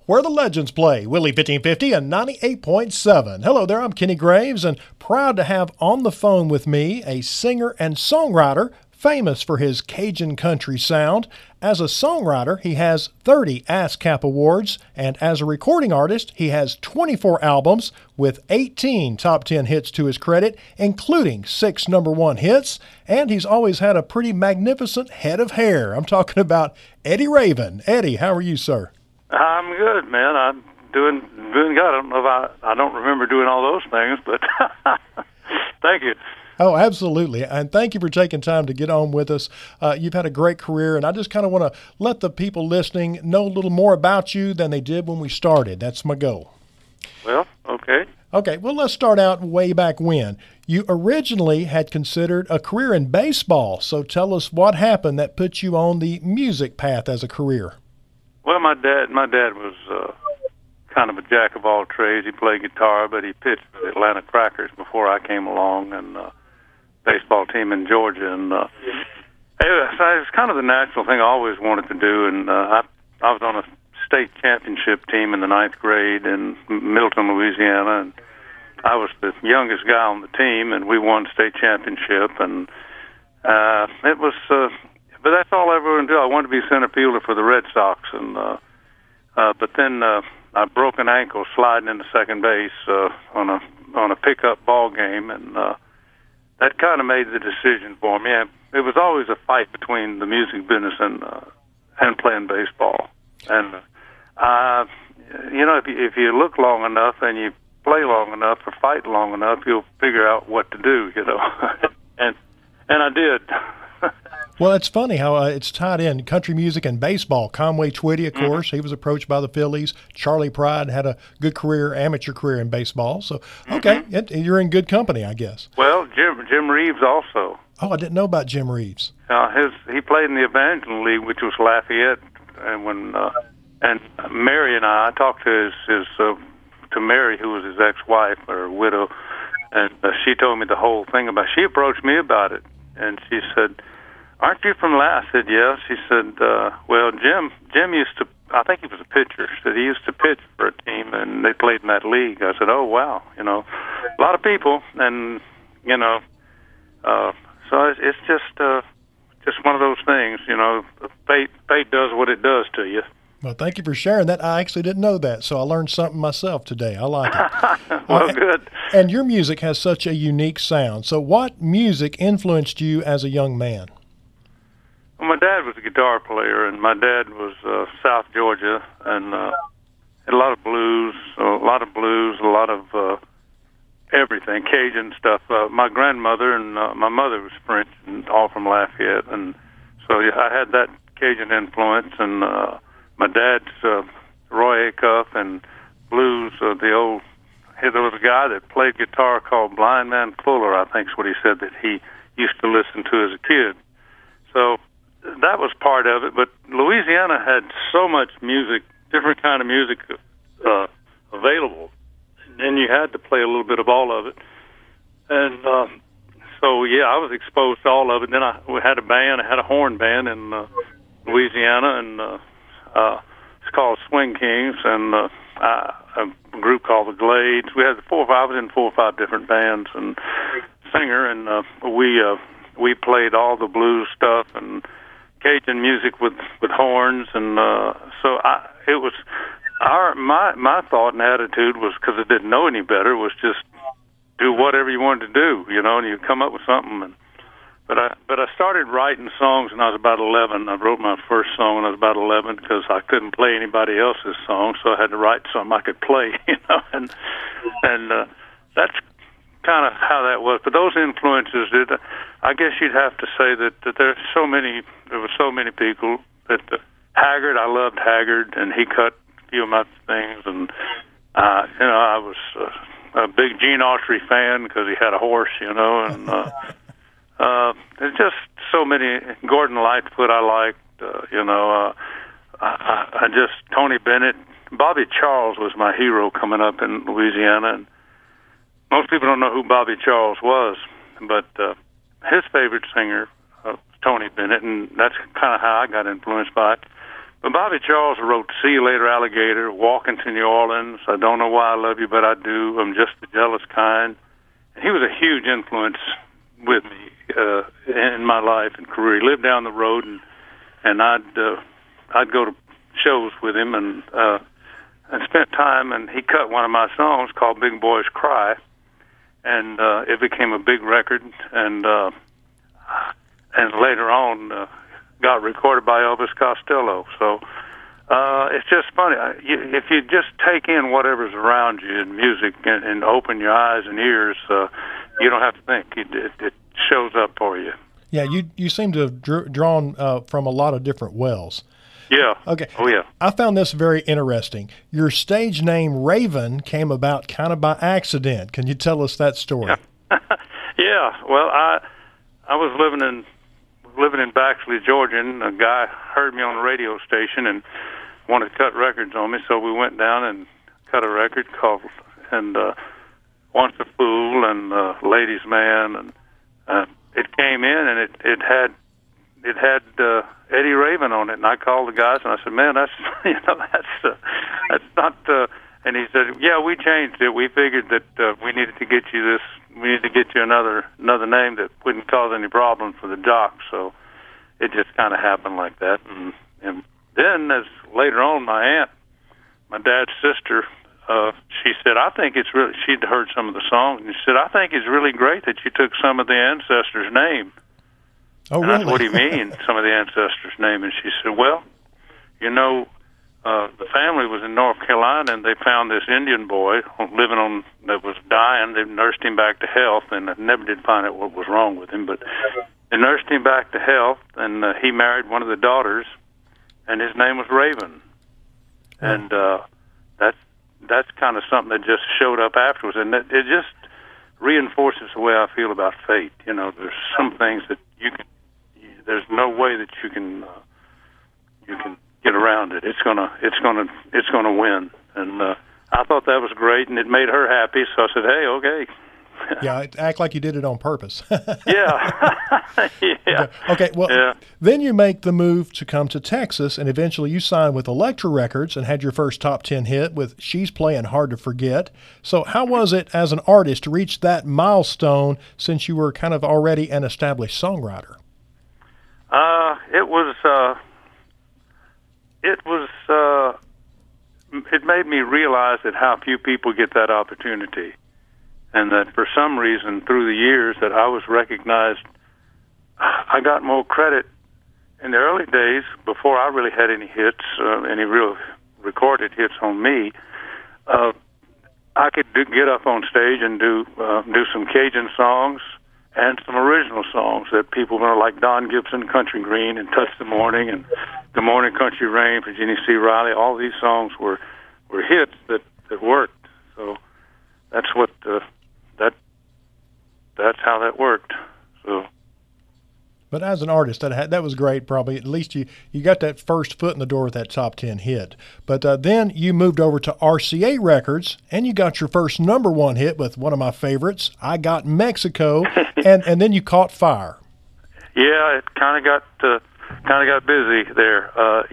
where the legends play. Willie 1550 and 98.7. Hello there, I'm Kenny Graves, and proud to have on the phone with me a singer and songwriter famous for his Cajun country sound. As a songwriter, he has 30 ASCAP awards, and as a recording artist, he has 24 albums with 18 top 10 hits to his credit, including 6 #1 hits, and he's always had a pretty magnificent head of hair. I'm talking about Eddie Raven. Eddie, how are you, sir? I'm good, man. I'm doing good. I don't know if I don't remember doing all those things, but thank you. Oh, absolutely. And thank you for taking time to get on with us. You've had a great career, and I just kind of want to let the people listening know a little more about you than they did when we started. That's my goal. Well, okay. Okay, well, let's start out way back when. You originally had considered a career in baseball, so tell us what happened that put you on the music path as a career. Well, my dad was kind of a jack of all trades. He played guitar, but he pitched for the Atlanta Crackers before I came along, and baseball team in Georgia, and it was kind of the natural thing I always wanted to do. And I was on a state championship team in the 9th grade in Middleton, Louisiana, and I was the youngest guy on the team, and we won state championship. And it was, but that's all I ever wanted to do. I wanted to be center fielder for the Red Sox, and but then I broke an ankle sliding into second base on a pickup ball game, and that kind of made the decision for me. And it was always a fight between the music business and playing baseball. And you know, if you look long enough and you play long enough or fight long enough, you'll figure out what to do. You know, and I did. Well, it's funny how it's tied in, country music and baseball. Conway Twitty, of course, he was approached by the Phillies. Charlie Pride had a good career, amateur career in baseball. So, okay, you're in good company, I guess. Well, Jim Reeves also. Oh, I didn't know about Jim Reeves. He played in the Evangeline League, which was Lafayette, and when and Mary and I talked to to Mary, who was his ex-wife or widow, and she told me the whole thing about. She approached me about it, and she said, "Aren't you from I said, "Yeah." She said, "Well, Jim used to, I think he was a pitcher. She said he used to pitch for a team, and they played in that league." I said, "Oh, wow, you know, a lot of people." And, you know, so it's just one of those things, you know, fate does what it does to you. Well, thank you for sharing that. I actually didn't know that, so I learned something myself today. I like it. Well, good. And your music has such a unique sound. So what music influenced you as a young man? Well, my dad was a guitar player, and my dad was South Georgia, and had a lot of blues, a lot of everything, Cajun stuff. My grandmother and my mother was French, and all from Lafayette, and so yeah, I had that Cajun influence. And my dad's Roy Acuff and blues. There was a guy that played guitar called Blind Man Fuller, I think is what he said, that he used to listen to as a kid. So that was part of it, but Louisiana had so much music, different kind of music available, and you had to play a little bit of all of it. And so, yeah, I was exposed to all of it. Then we had a band, I had a horn band in Louisiana, and it's called Swing Kings, and a group called the Glades. I was in 4 or 5 different bands and singer, and we played all the blues stuff and Cajun music with horns, and so it was my thought and attitude was, because I didn't know any better, was just do whatever you wanted to do, you know, and you come up with something. But I started writing songs when I was about 11. I wrote my first song when I was about 11 because I couldn't play anybody else's song, so I had to write something I could play, you know, and that's kind of how that was. But those influences I guess you'd have to say that there were so many people that Haggard, I loved Haggard, and he cut a few of my things, and you know, I was a big Gene Autry fan because he had a horse, you know, and there's just so many. Gordon Lightfoot I liked, you know, I just, Tony Bennett, Bobby Charles was my hero coming up in Louisiana, and most people don't know who Bobby Charles was, but his favorite singer was Tony Bennett, and that's kind of how I got influenced by it. But Bobby Charles wrote "See You Later, Alligator," "Walking to New Orleans," "I Don't Know Why I Love You But I Do," "I'm Just the Jealous Kind." And he was a huge influence with me in my life and career. He lived down the road, and I'd go to shows with him and spent time. And he cut one of my songs called "Big Boys Cry," and it became a big record. And later on, got recorded by Elvis Costello. So it's just funny. If you just take in whatever's around you in music and open your eyes and ears, you don't have to think. It shows up for you. Yeah, you seem to have drawn from a lot of different wells. Yeah. Okay. Oh, yeah. I found this very interesting. Your stage name Raven came about kind of by accident. Can you tell us that story? Yeah. Well, I was living in Baxley, Georgia, and a guy heard me on the radio station and wanted to cut records on me, so we went down and cut a record called "Once a Fool" and "Ladies' Man," and it came in and it had Eddie Raven on it, and I called the guys and I said, "Man, that's that's not." And he said, "Yeah, we changed it. We figured that we needed to get you another name that wouldn't cause any problems for the jock." So it just kind of happened like that. And then, as later on, my aunt, my dad's sister, she said, "I think it's really." She'd heard some of the songs, and she said, "I think it's really great that you took some of the ancestors' name." Oh, and really? I said, "What do you mean, some of the ancestors' name?" And she said, "Well, the family was in North Carolina, and they found this Indian boy that was dying. They nursed him back to health, and never did find out what was wrong with him. But they nursed him back to health, and he married one of the daughters, and his name was Raven. And that's kind of something that just showed up afterwards, and it just reinforces the way I feel about fate. There's some things that there's no way that you can get around it. It's gonna win." And I thought that was great, and it made her happy. So I said, "Hey, okay." Yeah, act like you did it on purpose. Yeah. Yeah. Okay, well, yeah. Then you make the move to come to Texas, and eventually you signed with Elektra Records and had your first top 10 hit with "She's Playing Hard to Forget." So how was it as an artist to reach that milestone since you were kind of already an established songwriter? It made me realize that how few people get that opportunity, and that for some reason through the years that I was recognized. I got more credit in the early days before I really had any hits, any real recorded hits on me. I could get up on stage and do some Cajun songs and some original songs that people were like Don Gibson, "Country Green," and "Touch the Morning," and "Good Morning Country Rain" for Jeannie C. Riley. All these songs were hits that worked. So that's what that's how that worked. So. But as an artist, that was great. Probably at least you got that first foot in the door with that top 10 hit. But then you moved over to RCA Records, and you got your first #1 hit with one of my favorites, "I Got Mexico," and then you caught fire. Yeah, it kind of got busy there.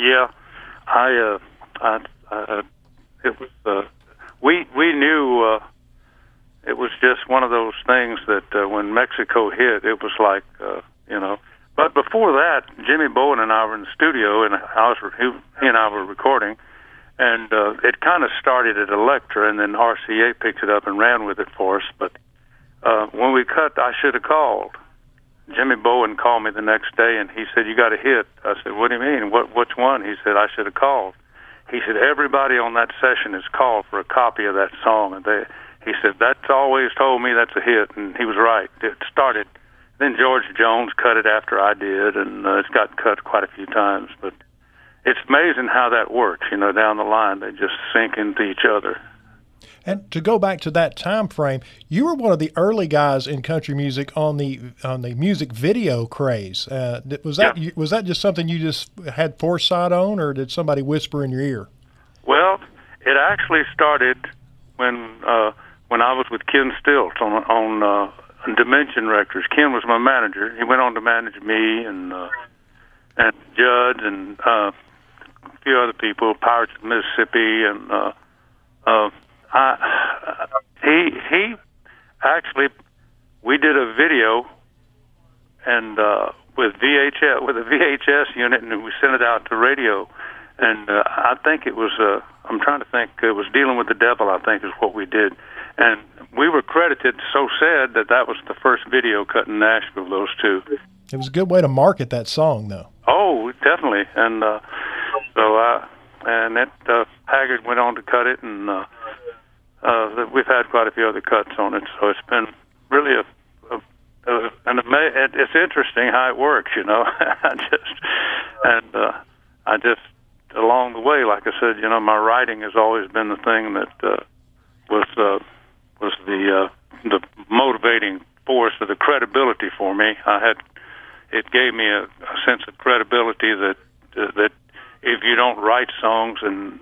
It was we knew it was just one of those things that when Mexico hit, it was like. But before that, Jimmy Bowen and I were in the studio, and he and I were recording, and it kind of started at Elektra, and then RCA picked it up and ran with it for us. But when we cut "I Should Have Called," Jimmy Bowen called me the next day, and he said, "You got a hit." I said, "What do you mean? Which one?" He said, "I Should Have Called." He said, "Everybody on that session is called for a copy of that song," and he said, "That's always told me that's a hit," and he was right. It started. Then George Jones cut it after I did, and it's got cut quite a few times. But it's amazing how that works. Down the line, they just sink into each other. And to go back to that time frame, you were one of the early guys in country music on the music video craze. Was that just something you just had foresight on, or did somebody whisper in your ear? Well, it actually started when I was with Ken Stilts on Dimension Records. Ken was my manager. He went on to manage me and Judd and few other people, Pirates of Mississippi, and he actually, we did a video and with a VHS unit, and we sent it out to radio. And I think it was, I'm trying to think, it was Dealing with the Devil, I think is what we did. And we were credited, so sad, that was the first video cut in Nashville, those two. It was a good way to market that song, though. Oh, definitely. And Haggard went on to cut it, and we've had quite a few other cuts on it. So it's been really it's interesting how it works, you know. I just along the way, like I said, you know, my writing has always been the thing that was the motivating force of the credibility for me. It gave me a sense of credibility that if you don't write songs and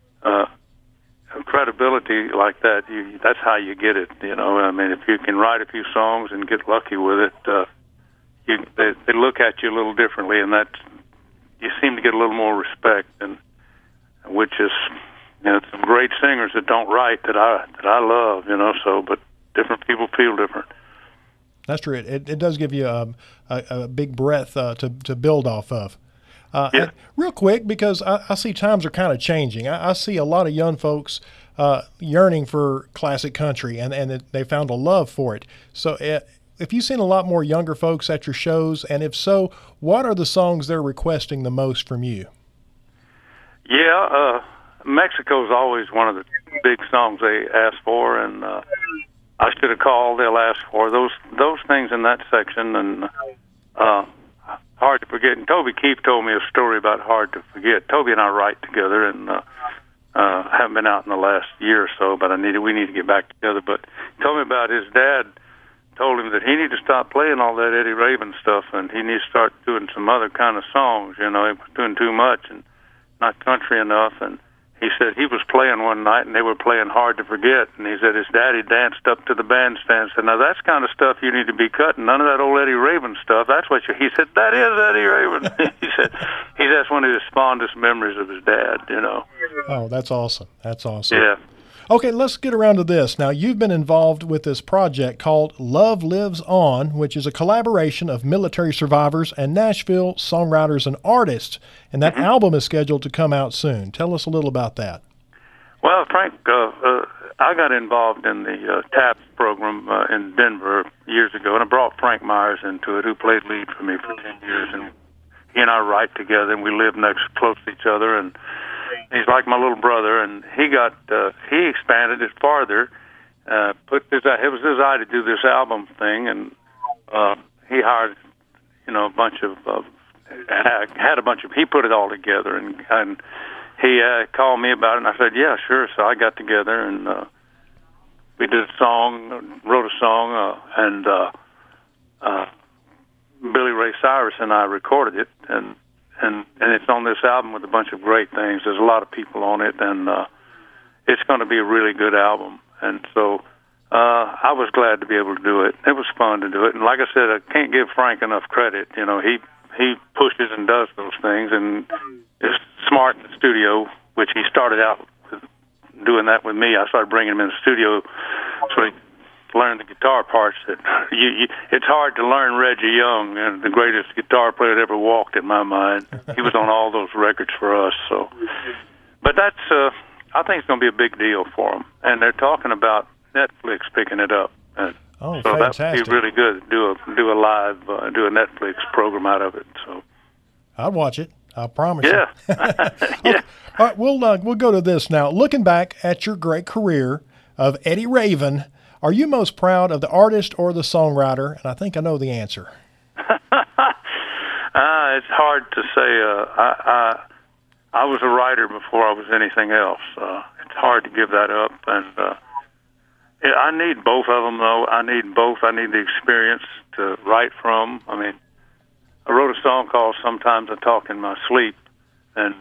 credibility like that, that's how you get it. You know, I mean, if you can write a few songs and get lucky with it, they look at you a little differently, and you seem to get a little more respect, and which is, you know, some great singers that don't write that I love, you know. So, but different people feel different. That's true. It does give you a big breadth to build off of. Yeah. Real quick, because I see times are kind of changing. I see a lot of young folks yearning for classic country, and they found a love for it. So if you've seen a lot more younger folks at your shows, and if so, what are the songs they're requesting the most from you? Yeah, Mexico's always one of the big songs they ask for, and I Should Have Called, they'll ask for those things in that section, and Hard to Forget. And Toby Keith told me a story about Hard to Forget. Toby and I write together, and haven't been out in the last year or so, but we need to get back together. But he told me about his dad told him that he needed to stop playing all that Eddie Raven stuff, and he needs to start doing some other kind of songs. You know, he was doing too much and not country enough. And he said he was playing one night, and they were playing Hard to Forget, and he said his daddy danced up to the bandstand and said, "Now that's kind of stuff you need to be cutting. None of that old Eddie Raven stuff. That's what you." He said, "That is Eddie Raven." He said that's one of his fondest memories of his dad, you know. Oh, that's awesome. That's awesome. Yeah. Okay, let's get around to this. Now, you've been involved with this project called Love Lives On, which is a collaboration of military survivors and Nashville songwriters and artists. And that album is scheduled to come out soon. Tell us a little about that. Well, Frank, I got involved in the TAPS program in Denver years ago, and I brought Frank Myers into it, who played lead for me for 10 years. And he and I write together, and we live close to each other, and he's like my little brother, and he expanded it farther. It was his idea to do this album thing, and he hired, you know, he put it all together, and he called me about it, and I said, yeah, sure. So I got together, and we did a song, wrote a song, and Billy Ray Cyrus and I recorded it, and it's on this album with a bunch of great things. There's a lot of people on it, and it's going to be a really good album. And so I was glad to be able to do it. It was fun to do it. And like I said, I can't give Frank enough credit. You know, he pushes and does those things, and is smart in the studio, which he started out with doing that with me. I started bringing him in the studio so he learn the guitar parts. That it's hard to learn Reggie Young, and the greatest guitar player that ever walked in my mind. He was on all those records for us. So, but that's I think it's going to be a big deal for them, and they're talking about Netflix picking it up. And so fantastic. That would be really good. Do a live do a Netflix program out of it. So I'd watch it. I promise. Yeah. Okay. All right, we'll go to this now. Looking back at your great career of Eddie Raven, are you most proud of the artist or the songwriter? And I think I know the answer. It's hard to say. I was a writer before I was anything else. It's hard to give that up. And I need both of them, though. I need both. I need the experience to write from. I mean, I wrote a song called Sometimes I Talk in My Sleep. And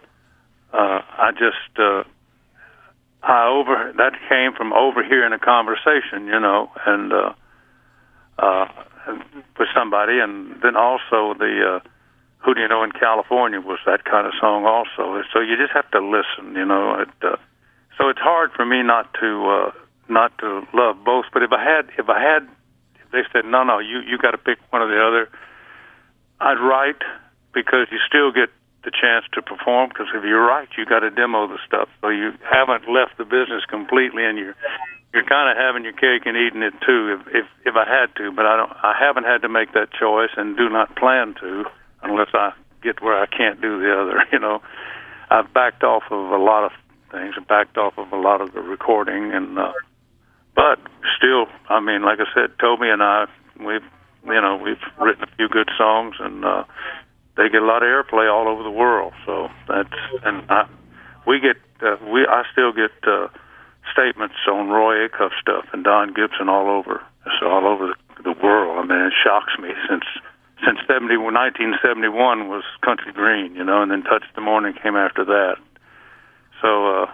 that came from overhearing a conversation, you know, and with somebody, and then also the Who Do You Know in California was that kind of song also. So you just have to listen, you know. So it's hard for me not to love both. But if they said no, you got to pick one or the other, I'd write, because you still get the chance to perform. Because if you write, you got to demo the stuff, so you haven't left the business completely, and you're kind of having your cake and eating it too. If I had to, but I haven't had to make that choice, and do not plan to, unless I get where I can't do the other. You know, I've backed off of a lot of things, and backed off of a lot of the recording, and but still, I mean, like I said, Toby and I, we've written a few good songs, and they get a lot of airplay all over the world. So I still get statements on Roy Acuff stuff and Don Gibson all over. It's all over the world. I mean, it shocks me since 1971 was Country Green, you know, and then Touch the Morning came after that. So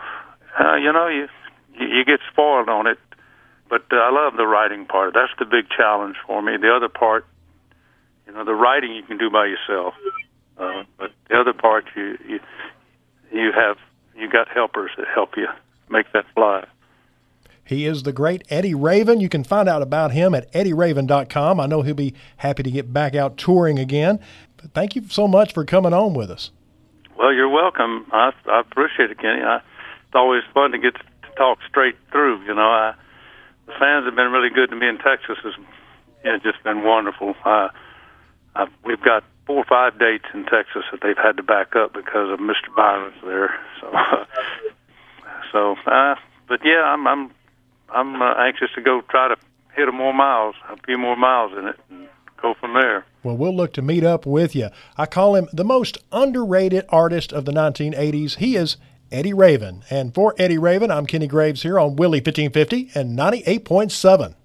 you get spoiled on it. But I love the writing part. That's the big challenge for me. The other part, you know, the writing you can do by yourself. But the other part, you got helpers that help you make that fly. He is the great Eddie Raven. You can find out about him at eddieraven.com. I know he'll be happy to get back out touring again. But thank you so much for coming on with us. Well, you're welcome. I appreciate it, Kenny. It's always fun to get to talk straight through. You know, the fans have been really good to me in Texas. It's just been wonderful. We've got 4 or 5 dates in Texas that they've had to back up because of Mr. Byron's there. But yeah, I'm anxious to go try to hit a few more miles in it, and go from there. Well, we'll look to meet up with you. I call him the most underrated artist of the 1980s. He is Eddie Raven. And for Eddie Raven, I'm Kenny Graves here on Willie 1550 and 98.7.